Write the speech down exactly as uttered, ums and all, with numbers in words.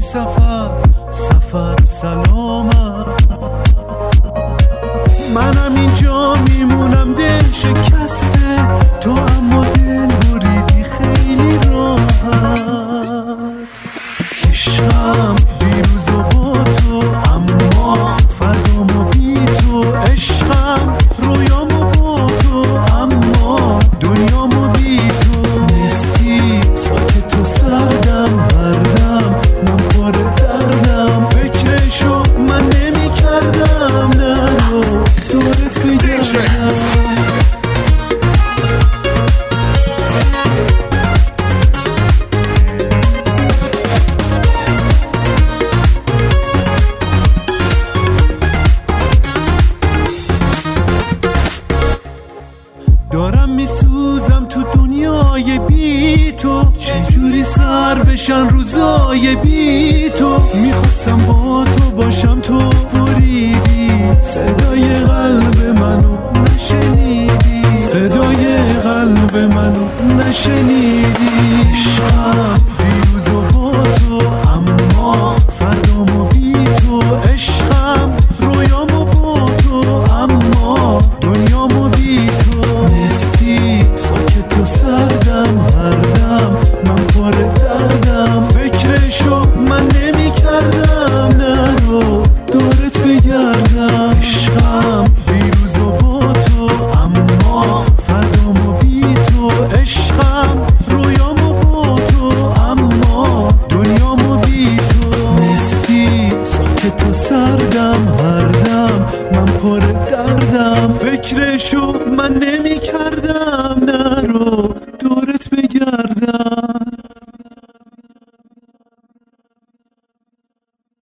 سفر سفر سلامم، منم اینجا میمونم دل شکسته تو، اما دل بریدی خیلی راحت. عشقم دیروز و با تو، اما فردامو بی تو. عشقم رویامو با تو، اما دنیامو بی تو. نیستی ساکت و سردم، هر دم من پر دردم. فکرشو من نمی کردم، نرو دورت بگردم. دارم میسوزم تو دنیای بی تو، چجوری سر بشن روزای بی تو. میخواستم با تو باشم تو بریدی، صدای قلب منو نشنیدی، صدای قلب منو نشنیدی. عشقم دیروز و با تو، اما فردامو بی تو. عشقم رویامو با تو، اما دنیامو بی تو. نیستی ساکت و سردم، هر دم من پر دردم. فکرشو من نمی کردم، نرو دورت بگردم. عشقم دیروز و با تو، اما فردامو بی تو. عشقم رویامو با تو، اما دنیامو بی تو. نیستی ساکت و سردم، هر دم من پر دردم. فکرشو من نمی کردم،